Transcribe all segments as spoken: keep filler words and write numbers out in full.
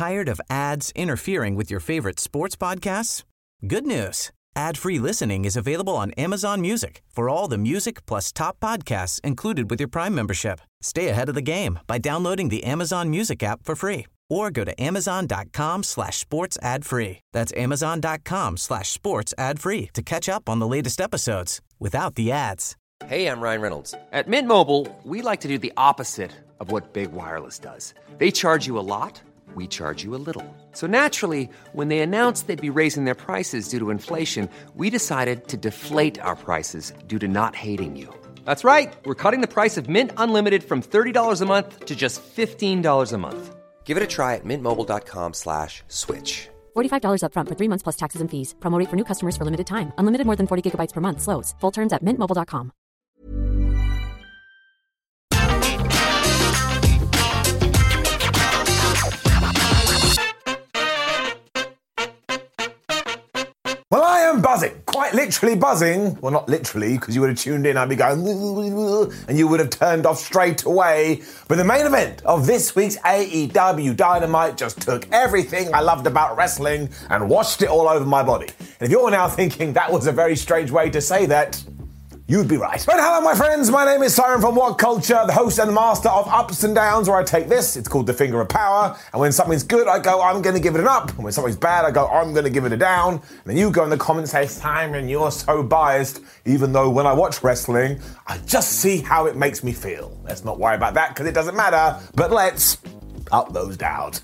Tired of ads interfering with your favorite sports podcasts? Good news. Ad-free listening is available on Amazon Music for all the music plus top podcasts included with your Prime membership. Stay ahead of the game by downloading the Amazon Music app for free or go to amazon.com slash sports ad free. That's amazon.com slash sports ad free to catch up on the latest episodes without the ads. Hey, I'm Ryan Reynolds. At Mint Mobile, we like to do the opposite of what Big Wireless does. They charge you a lot. We charge you a little. So naturally, when they announced they'd be raising their prices due to inflation, we decided to deflate our prices due to not hating you. That's right. We're cutting the price of Mint Unlimited from thirty dollars a month to just fifteen dollars a month. Give it a try at mintmobile.com slash switch. forty-five dollars up front for three months plus taxes and fees. Promo rate for new customers for limited time. Unlimited more than forty gigabytes per month. Slows full terms at mint mobile dot com. Well, I am buzzing, quite literally buzzing. Well, not literally, because you would have tuned in, I'd be going, and you would have turned off straight away. But the main event of this week's A E W Dynamite just took everything I loved about wrestling and washed it all over my body. And if you're now thinking that was a very strange way to say that, you'd be right. But hello, my friends. My name is Simon from What Culture, the host and master of Ups and Downs, where I take this, it's called the finger of power, and when something's good, I go, I'm going to give it an up, and when something's bad, I go, I'm going to give it a down, and then you go in the comments and say, Simon, you're so biased, even though when I watch wrestling, I just see how it makes me feel. Let's not worry about that, because it doesn't matter, but let's up those downs.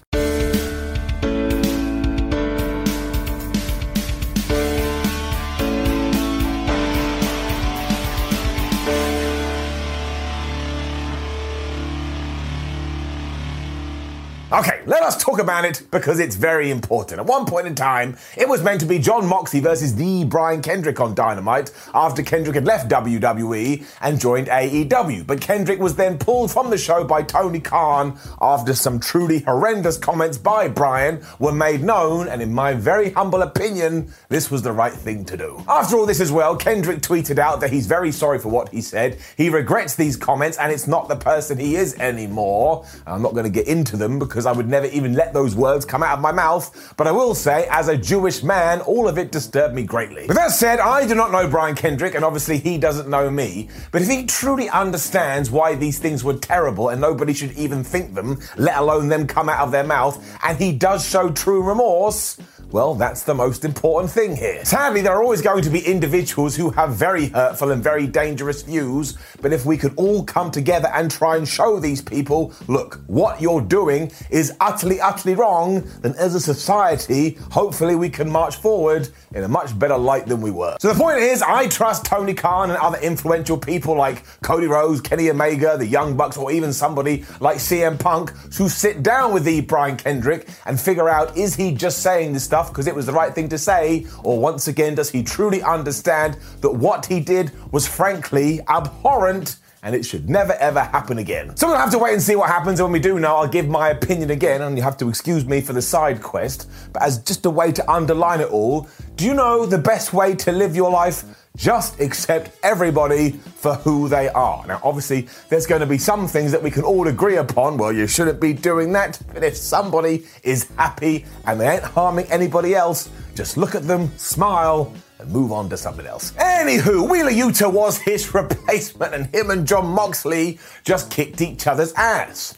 Okay, let us talk about it because it's very important. At one point in time, it was meant to be Jon Moxley versus the Brian Kendrick on Dynamite after Kendrick had left W W E and joined A E W. But Kendrick was then pulled from the show by Tony Khan after some truly horrendous comments by Brian were made known, and in my very humble opinion, this was the right thing to do. After all this as well, Kendrick tweeted out that he's very sorry for what he said. He regrets these comments and it's not the person he is anymore. I'm not going to get into them because I would never even let those words come out of my mouth, but I will say, as a Jewish man, all of it disturbed me greatly. With that said, I do not know Brian Kendrick, and obviously he doesn't know me, but if he truly understands why these things were terrible and nobody should even think them, let alone them come out of their mouth, and he does show true remorse, well, that's the most important thing here. Sadly, there are always going to be individuals who have very hurtful and very dangerous views, but if we could all come together and try and show these people, look, what you're doing is utterly, utterly wrong, then as a society, hopefully we can march forward in a much better light than we were. So the point is, I trust Tony Khan and other influential people like Cody Rhodes, Kenny Omega, the Young Bucks, or even somebody like C M Punk, who sit down with the Brian Kendrick and figure out, is he just saying this stuff because it was the right thing to say, or once again, does he truly understand that what he did was frankly abhorrent and it should never ever happen again. So we'll have to wait and see what happens, and when we do know, I'll give my opinion again, and you have to excuse me for the side quest, but as just a way to underline it all, do you know the best way to live your life? Just accept everybody for who they are. Now, obviously, there's going to be some things that we can all agree upon. Well, you shouldn't be doing that. But if somebody is happy and they ain't harming anybody else, just look at them, smile, and move on to something else. Anywho, Wheeler Yuta was his replacement, and him and Jon Moxley just kicked each other's ass.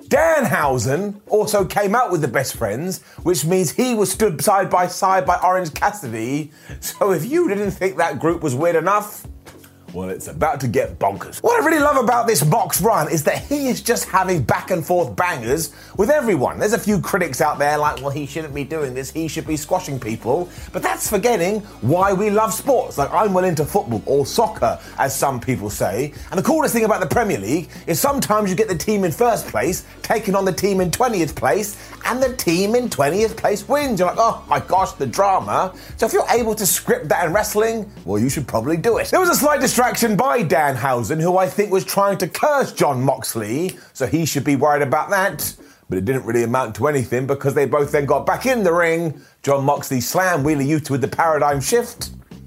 Danhausen also came out with the best friends, which means he was stood side by side by Orange Cassidy. So if you didn't think that group was weird enough, well, it's about to get bonkers. What I really love about this Mox run is that he is just having back and forth bangers with everyone. There's a few critics out there like, well, he shouldn't be doing this, he should be squashing people, but that's forgetting why we love sports. Like, I'm well into football, or soccer, as some people say, and the coolest thing about the Premier League is sometimes you get the team in first place taking on the team in twentieth place, and the team in twentieth place wins. You're like, oh my gosh, the drama. So if you're able to script that in wrestling, well, you should probably do it. There was a slight distraction by Danhausen, who I think was trying to curse Jon Moxley, so he should be worried about that. But it didn't really amount to anything because they both then got back in the ring. Jon Moxley slammed Wheeler Yuta with the paradigm shift,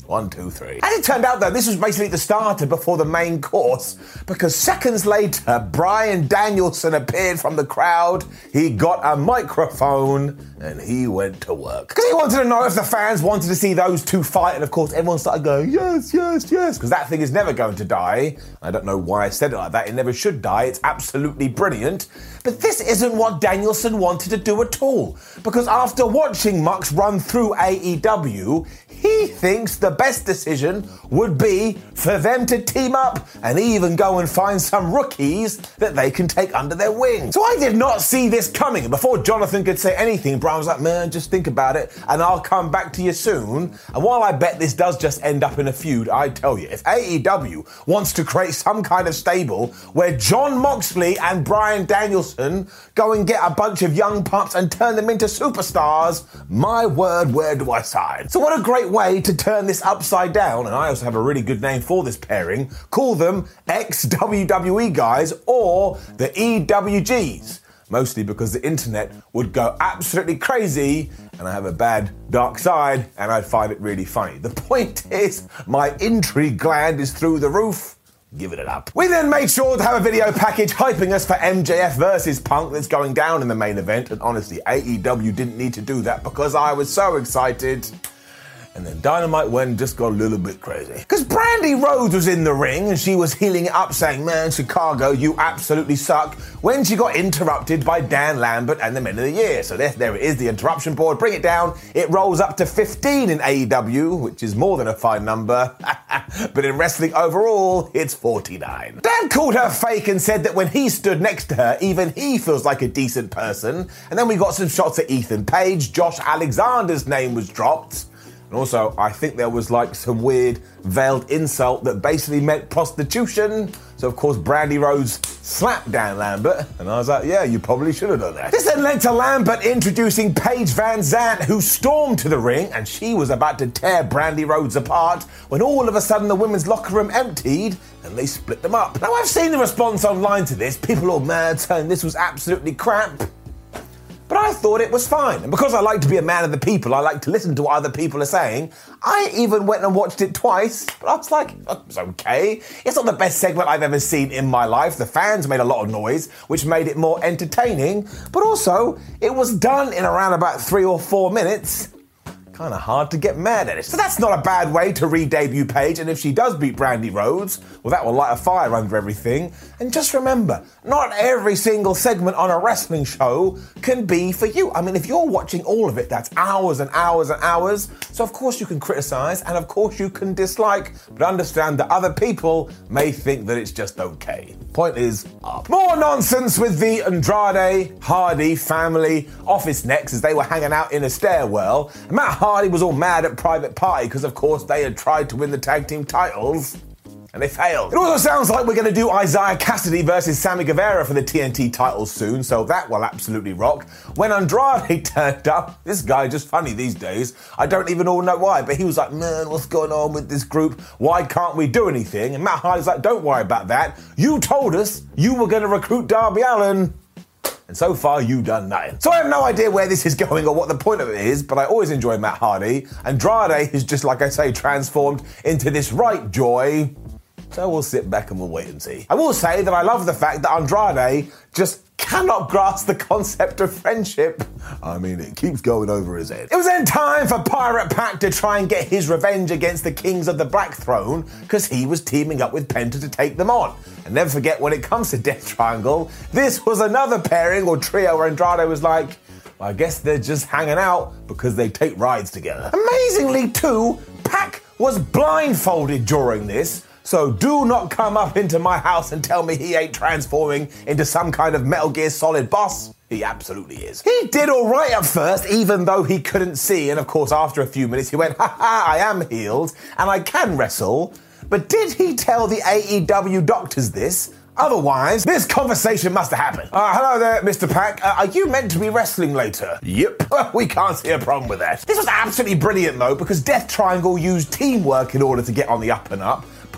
One, two, three. As it turned out, though, this was basically the starter before the main course, because seconds later, Bryan Danielson appeared from the crowd, he got a microphone, and he went to work. Because he wanted to know if the fans wanted to see those two fight, and of course everyone started going, yes, yes, yes, because that thing is never going to die. I don't know why I said it like that, it never should die, it's absolutely brilliant. But this isn't what Danielson wanted to do at all, because after watching Mox run through A E W, he thinks the best decision would be for them to team up and even go and find some rookies that they can take under their wing. So I did not see this coming. And before Jonathan could say anything, Bryan was like, man, just think about it and I'll come back to you soon. And while I bet this does just end up in a feud, I tell you, if A E W wants to create some kind of stable where Jon Moxley and Bryan Danielson go and get a bunch of young pups and turn them into superstars, my word, where do I sign? So what a great way to turn this upside down, and I also have a really good name for this pairing. Call them ex-W W E guys or the E W Gs. Mostly because the internet would go absolutely crazy and I have a bad dark side and I'd find it really funny. The point is, my intrigue gland is through the roof. Give it up. We then made sure to have a video package hyping us for M J F versus Punk that's going down in the main event, and honestly, A E W didn't need to do that because I was so excited. And then Dynamite went and just got a little bit crazy. Because Brandi Rhodes was in the ring and she was healing it up saying, man, Chicago, you absolutely suck, when she got interrupted by Dan Lambert and the Men of the Year. So there, there it is, the interruption board. Bring it down. It rolls up to fifteen in A E W, which is more than a fine number. But in wrestling overall, it's forty-nine. Dan called her fake and said that when he stood next to her, even he feels like a decent person. And then we got some shots at Ethan Page. Josh Alexander's name was dropped. And also, I think there was like some weird veiled insult that basically meant prostitution. So, of course, Brandi Rhodes slapped Dan Lambert. And I was like, yeah, you probably should have done that. This then led to Lambert introducing Paige Van Zandt, who stormed to the ring. And she was about to tear Brandi Rhodes apart when all of a sudden the women's locker room emptied and they split them up. Now, I've seen the response online to this. People all mad saying this was absolutely crap. But I thought it was fine. And because I like to be a man of the people, I like to listen to what other people are saying. I even went and watched it twice, but I was like, oh, it's okay. It's not the best segment I've ever seen in my life. The fans made a lot of noise, which made it more entertaining. But also, it was done in around about three or four minutes. Kind of hard to get mad at it. So that's not a bad way to re-debut Paige, and if she does beat Brandi Rhodes, well, that will light a fire under everything. And just remember, not every single segment on a wrestling show can be for you. I mean, if you're watching all of it, that's hours and hours and hours. So of course you can criticize, and of course you can dislike, but understand that other people may think that it's just okay. Point is up. More nonsense with the Andrade Hardy family office next as they were hanging out in a stairwell. Matt Hardy was all mad at Private Party because, of course, they had tried to win the tag team titles and they failed. It also sounds like we're going to do Isaiah Cassidy versus Sammy Guevara for the T N T titles soon, so that will absolutely rock. When Andrade turned up, this guy just funny these days. I don't even all know why, but he was like, man, what's going on with this group? Why can't we do anything? And Matt Hardy's like, don't worry about that. You told us you were going to recruit Darby Allin. And so far, you've done nothing. So I have no idea where this is going or what the point of it is, but I always enjoy Matt Hardy. Andrade is just, like I say, transformed into this right joy. So we'll sit back and we'll wait and see. I will say that I love the fact that Andrade just cannot grasp the concept of friendship. I mean, it keeps going over his head. It was then time for Pirate Pac to try and get his revenge against the Kings of the Black Throne because he was teaming up with Penta to take them on. And never forget, when it comes to Death Triangle, this was another pairing or trio where Andrade was like, well, I guess they're just hanging out because they take rides together. Amazingly, too, Pac was blindfolded during this. So do not come up into my house and tell me he ain't transforming into some kind of Metal Gear Solid boss. He absolutely is. He did all right at first, even though he couldn't see. And of course, after a few minutes, he went, ha ha, I am healed and I can wrestle. But did he tell the A E W doctors this? Otherwise, this conversation must have happened. Uh, hello there, Mister Pac. Uh, are you meant to be wrestling later? Yep. We can't see a problem with that. This was absolutely brilliant, though, because Death Triangle used teamwork in order to get on the up and up.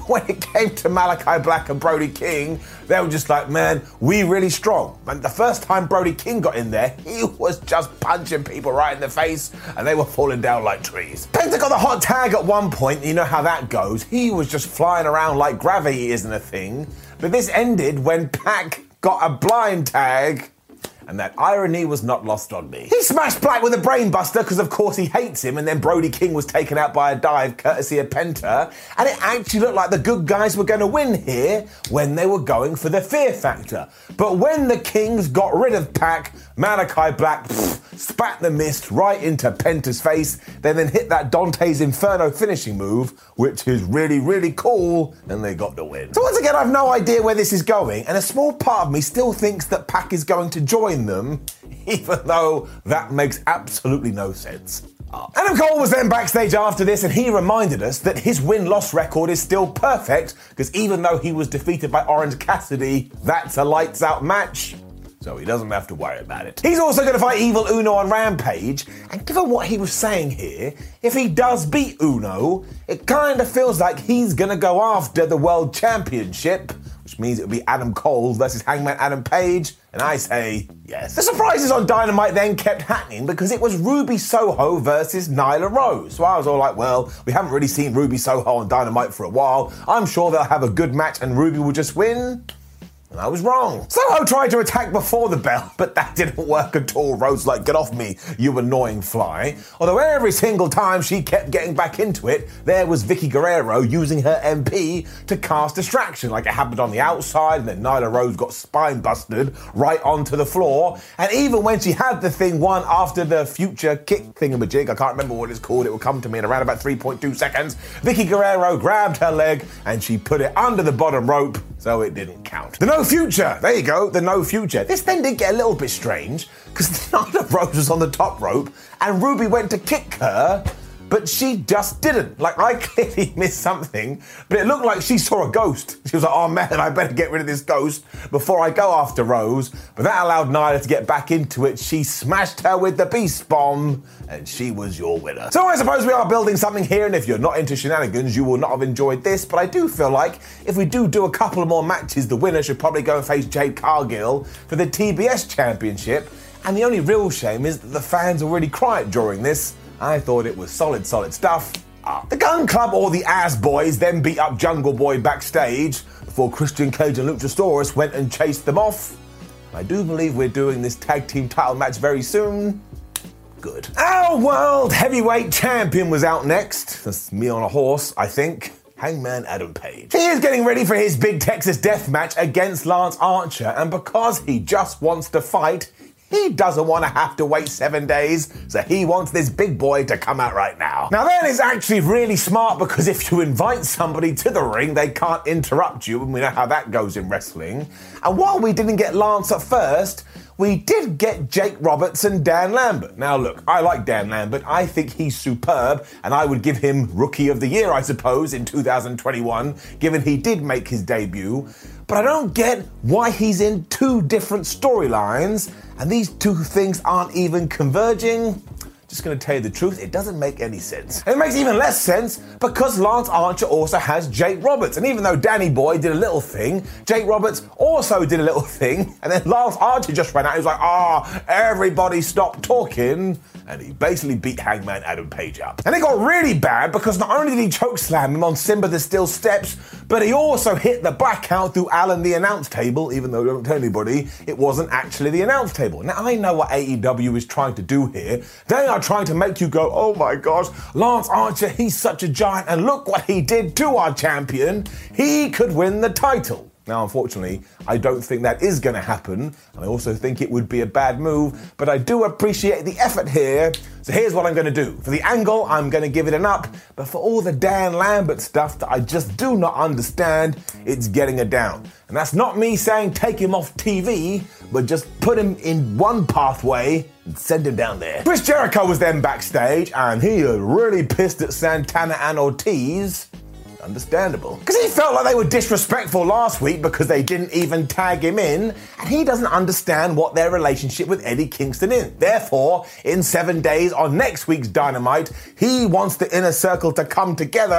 when it came to Malachi Black and Brody King, they were just like, man, we really strong. And the first time Brody King got in there, he was just punching people right in the face and they were falling down like trees. Penta got the hot tag at one point, you know how that goes. He was just flying around like gravity isn't a thing. But this ended when Pac got a blind tag. And that irony was not lost on me. He smashed Black with a brainbuster because of course he hates him, and then Brody King was taken out by a dive courtesy of Penta, and it actually looked like the good guys were going to win here when they were going for the fear factor. But when the Kings got rid of Pac, Malachi Black pff, spat the mist right into Penta's face, then then hit that Dante's Inferno finishing move, which is really, really cool, and they got the win. So once again, I've no idea where this is going, and a small part of me still thinks that Pac is going to join them, even though that makes absolutely no sense. Oh. Adam Cole was then backstage after this, and he reminded us that his win-loss record is still perfect, because even though he was defeated by Orange Cassidy, that's a lights-out match. So he doesn't have to worry about it. He's also going to fight Evil Uno on Rampage, and given what he was saying here, if he does beat Uno, it kind of feels like he's going to go after the World Championship, which means it'll be Adam Cole versus Hangman Adam Page, and I say yes. The surprises on Dynamite then kept happening because it was Ruby Soho versus Nyla Rose. So I was all like, well, we haven't really seen Ruby Soho on Dynamite for a while. I'm sure they'll have a good match and Ruby will just win. And I was wrong. Soho tried to attack before the bell, but that didn't work at all. Rose like, get off me, you annoying fly. Although every single time she kept getting back into it, there was Vicky Guerrero using her M P to cast distraction, like it happened on the outside, and then Nyla Rose got spine busted right onto the floor. And even when she had the thing won after the future kick thingamajig, I can't remember what it's called, it will come to me in around about three point two seconds, Vicky Guerrero grabbed her leg and she put it under the bottom rope, so it didn't count. The No Future, there you go, the No Future. This then did get a little bit strange, because Nyla Rose was on the top rope, and Ruby went to kick her, but she just didn't. Like, I clearly missed something, but it looked like she saw a ghost. She was like, oh man, I better get rid of this ghost before I go after Rose. But that allowed Nyla to get back into it. She smashed her with the Beast Bomb, and she was your winner. So I suppose we are building something here, and if you're not into shenanigans, you will not have enjoyed this, but I do feel like if we do do a couple of more matches, the winner should probably go and face Jade Cargill for the T B S Championship. And the only real shame is that the fans were really quiet during this. I thought it was solid, solid stuff. Ah. The Gun Club, or the Ass Boys, then beat up Jungle Boy backstage before Christian Cage and Luchasaurus went and chased them off. I do believe we're doing this tag team title match very soon. Good. Our World Heavyweight Champion was out next. That's me on a horse, I think. Hangman Adam Page. He is getting ready for his big Texas death match against Lance Archer, and because he just wants to fight, he doesn't want to have to wait seven days, so he wants this big boy to come out right now. Now that is actually really smart, because if you invite somebody to the ring, they can't interrupt you, and we know how that goes in wrestling. And while we didn't get Lance at first, we did get Jake Roberts and Dan Lambert. Now look, I like Dan Lambert. I think he's superb, and I would give him Rookie of the Year, I suppose, in two thousand twenty-one, given he did make his debut. But I don't get why he's in two different storylines, and these two things aren't even converging. Just gonna tell you the truth, it doesn't make any sense. And it makes even less sense because Lance Archer also has Jake Roberts. And even though Danny Boy did a little thing, Jake Roberts also did a little thing. And then Lance Archer just ran out. He was like, ah, oh, everybody stop talking. And he basically beat Hangman Adam Page up. And it got really bad because not only did he chokeslam him on Simba the Steel Steps, but he also hit the blackout through Alan the announce table, even though don't tell anybody, it wasn't actually the announce table. Now I know what A E W is trying to do here. They are trying to make you go, oh my gosh, Lance Archer, he's such a giant, and look what he did to our champion. He could win the title. Now, unfortunately, I don't think that is going to happen, and I also think it would be a bad move, but I do appreciate the effort here. So here's what I'm going to do. For the angle, I'm going to give it an up, but for all the Dan Lambert stuff that I just do not understand, it's getting a down. And that's not me saying take him off T V, but just put him in one pathway and send him down there. Chris Jericho was then backstage, and he was really pissed at Santana and Ortiz. Understandable. Because he felt like they were disrespectful last week because they didn't even tag him in, and he doesn't understand what their relationship with Eddie Kingston is. Therefore, in seven days on next week's Dynamite, he wants the Inner Circle to come together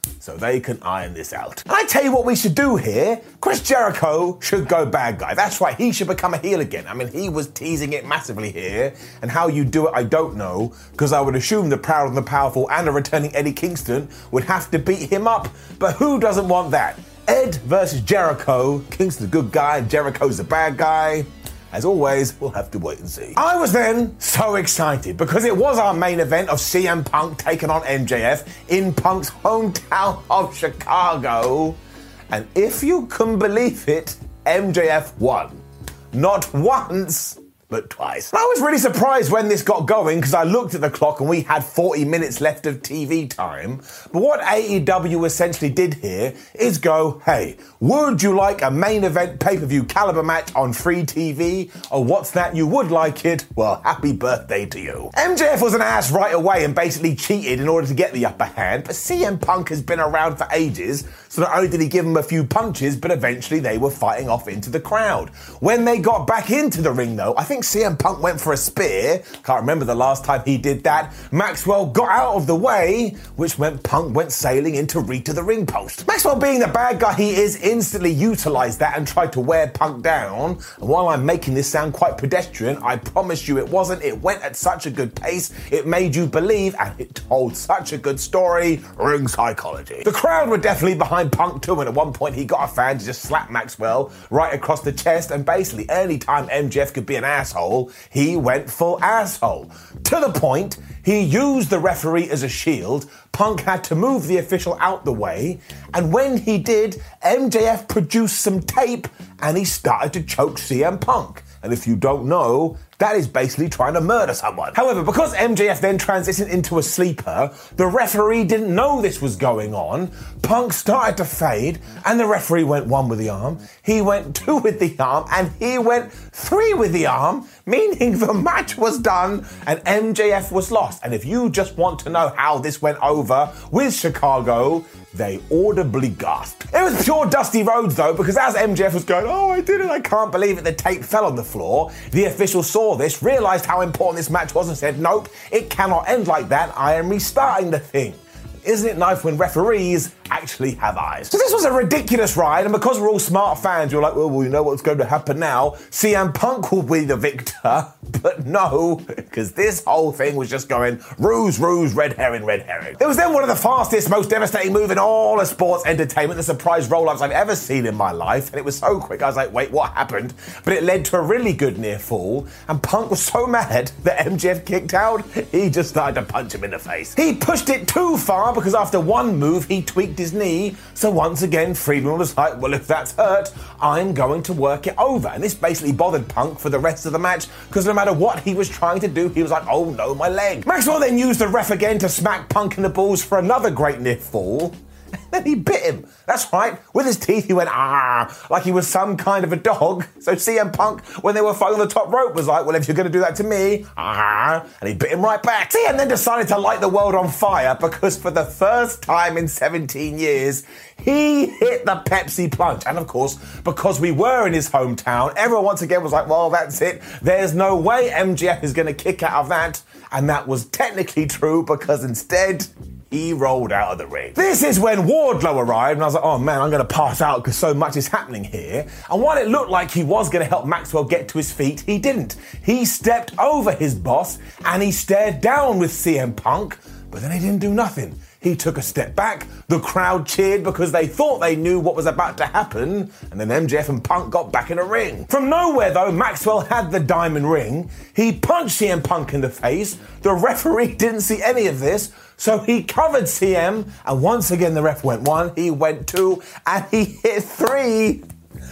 so they can iron this out. And I tell you what we should do here. Chris Jericho should go bad guy. That's right, he should become a heel again. I mean, he was teasing it massively here, and how you do it, I don't know, because I would assume the Proud and the Powerful and a returning Eddie Kingston would have to beat him up, but who doesn't want that? Ed versus Jericho. Kingston's the good guy, Jericho's the bad guy. As always, we'll have to wait and see. I was then so excited because it was our main event of C M Punk taking on M J F in Punk's hometown of Chicago. And if you can believe it, M J F won. Not once, but twice. I was really surprised when this got going because I looked at the clock and we had forty minutes left of T V time. But what A E W essentially did here is go, hey, would you like a main event pay-per-view caliber match on free T V? Or what's that, you would like it? Well, happy birthday to you. M J F was an ass right away and basically cheated in order to get the upper hand, but C M Punk has been around for ages, so not only did he give him a few punches, but eventually they were fighting off into the crowd. When they got back into the ring though, I think C M Punk went for a spear. Can't remember the last time he did that. Maxwell got out of the way, which meant Punk went sailing into Rita the ring post. Maxwell, being the bad guy he is, instantly utilised that and tried to wear Punk down. And while I'm making this sound quite pedestrian, I promise you it wasn't. It went at such a good pace, it made you believe, and it told such a good story. Ring psychology. The crowd were definitely behind Punk too, and at one point he got a fan to just slap Maxwell right across the chest, and basically any time M J F could be an asshole, he went full asshole. To the point, he used the referee as a shield. Punk had to move the official out the way, and when he did, M J F produced some tape and he started to choke C M Punk. And if you don't know, that is basically trying to murder someone. However, because M J F then transitioned into a sleeper, the referee didn't know this was going on. Punk started to fade, and the referee went one with the arm, he went two with the arm, and he went three with the arm, meaning the match was done and M J F was lost. And if you just want to know how this went over with Chicago, they audibly gasped. It was pure Dusty Rhodes though, because as M J F was going, oh, I did it, I can't believe it, the tape fell on the floor. The official saw this, realised how important this match was and said, nope, it cannot end like that, I am restarting the thing. Isn't it nice when referees actually have eyes? So this was a ridiculous ride, and because we're all smart fans, you're like, well, we know what's going to happen now. C M Punk will be the victor, but no, because this whole thing was just going ruse, ruse, red herring, red herring. It was then one of the fastest, most devastating move in all of sports entertainment, the surprise roll-ups I've ever seen in my life, and it was so quick, I was like, wait, what happened? But it led to a really good near fall, and Punk was so mad that M J F kicked out, he just started to punch him in the face. He pushed it too far, because after one move, he tweaked his knee. So once again, Friedman was like, well, if that's hurt, I'm going to work it over. And this basically bothered Punk for the rest of the match, because no matter what he was trying to do, he was like, oh no, my leg. Maxwell then used the ref again to smack Punk in the balls for another great near fall. Then he bit him. That's right. With his teeth, he went, ah, like he was some kind of a dog. So C M Punk, when they were fighting on the top rope, was like, well, if you're going to do that to me, ah, and he bit him right back. C M then decided to light the world on fire because for the first time in seventeen years, he hit the Pepsi plunge. And of course, because we were in his hometown, everyone once again was like, well, that's it. There's no way M J F is going to kick out of that. And that was technically true because instead, he rolled out of the ring. This is when Wardlow arrived, and I was like, oh man, I'm going to pass out because so much is happening here. And while it looked like he was going to help Maxwell get to his feet, he didn't. He stepped over his boss, and he stared down with C M Punk, but then he didn't do nothing. He took a step back, the crowd cheered because they thought they knew what was about to happen, and then M J F and Punk got back in a ring. From nowhere though, Maxwell had the diamond ring, he punched C M Punk in the face, the referee didn't see any of this, so he covered C M, and once again the ref went one, he went two, and he hit three.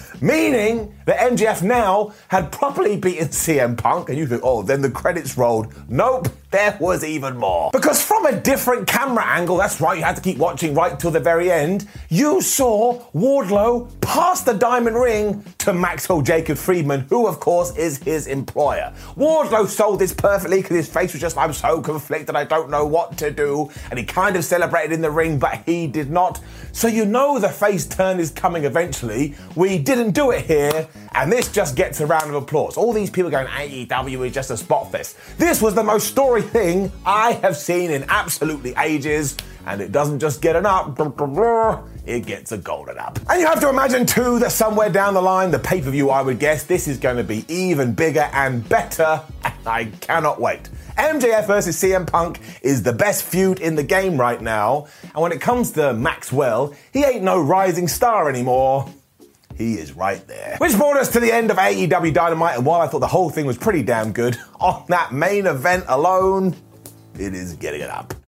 Meaning that M J F now had properly beaten C M Punk, and you think, oh, then the credits rolled. Nope, there was even more. Because from a different camera angle, that's right, you had to keep watching right till the very end, you saw Wardlow pass the diamond ring to Maxwell Jacob Friedman, who of course is his employer. Wardlow sold this perfectly because his face was just, I'm so conflicted, I don't know what to do, and he kind of celebrated in the ring, but he did not. So you know the face turn is coming eventually. We didn't do it here, and this just gets a round of applause. All these people going, A E W is just a spot fest. This was the most story thing I have seen in absolutely ages. and it doesn't just get an up, it gets a golden up. And you have to imagine too that somewhere down the line, the pay-per-view, I would guess, this is going to be even bigger and better, and I cannot wait. M J F versus C M Punk is the best feud in the game right now, and when it comes to Maxwell, he ain't no rising star anymore. He is right there. Which brought us to the end of A E W Dynamite, and while I thought the whole thing was pretty damn good, on that main event alone, it is getting it up.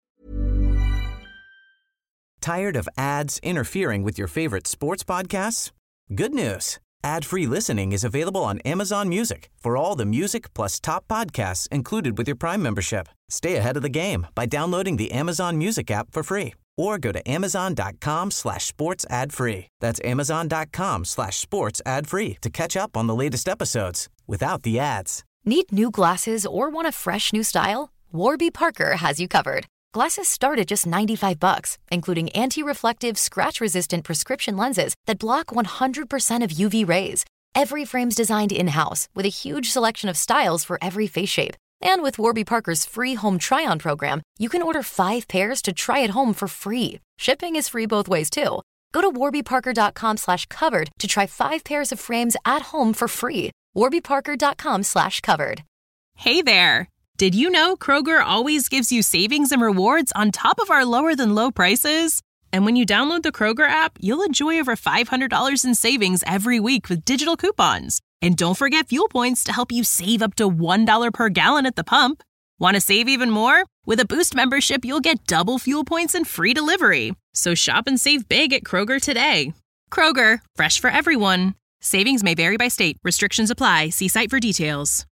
Tired of ads interfering with your favorite sports podcasts? Good news. Ad-free listening is available on Amazon Music for all the music plus top podcasts included with your Prime membership. Stay ahead of the game by downloading the Amazon Music app for free or go to amazon.com slash sports ad free. That's amazon.com slash sports ad free to catch up on the latest episodes without the ads. Need new glasses or want a fresh new style? Warby Parker has you covered. Glasses start at just ninety-five bucks, including anti-reflective, scratch-resistant prescription lenses that block one hundred percent of U V rays. Every frame's designed in-house with a huge selection of styles for every face shape. And with Warby Parker's free home try-on program, you can order five pairs to try at home for free. Shipping is free both ways, too. Go to warbyparker.com slash covered to try five pairs of frames at home for free. warbyparker.com slash covered. Hey there! Did you know Kroger always gives you savings and rewards on top of our lower-than-low prices? And when you download the Kroger app, you'll enjoy over five hundred dollars in savings every week with digital coupons. And don't forget fuel points to help you save up to one dollar per gallon at the pump. Want to save even more? With a Boost membership, you'll get double fuel points and free delivery. So shop and save big at Kroger today. Kroger, fresh for everyone. Savings may vary by state. Restrictions apply. See site for details.